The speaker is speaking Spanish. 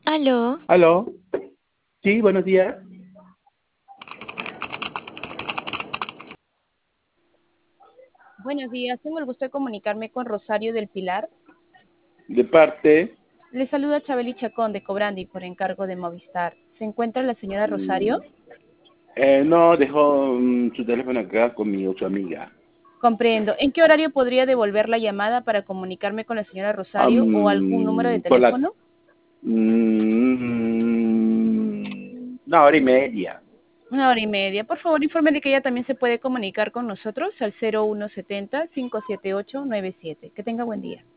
Aló, ¿Aló? Sí, buenos días. Buenos días, tengo el gusto de comunicarme con Rosario del Pilar. De parte, Le saluda Chabeli Chacón de Cobrandi por encargo de Movistar. ¿Se encuentra la señora mm, Rosario? no, dejó su teléfono acá con mi otra amiga. Comprendo. ¿En qué horario podría devolver la llamada para comunicarme con la señora Rosario o algún número de Por la... teléfono? Una hora y media. Una hora y media. Por favor, infórmele que ella también se puede comunicar con nosotros al 0170-578-97. Que tenga buen día.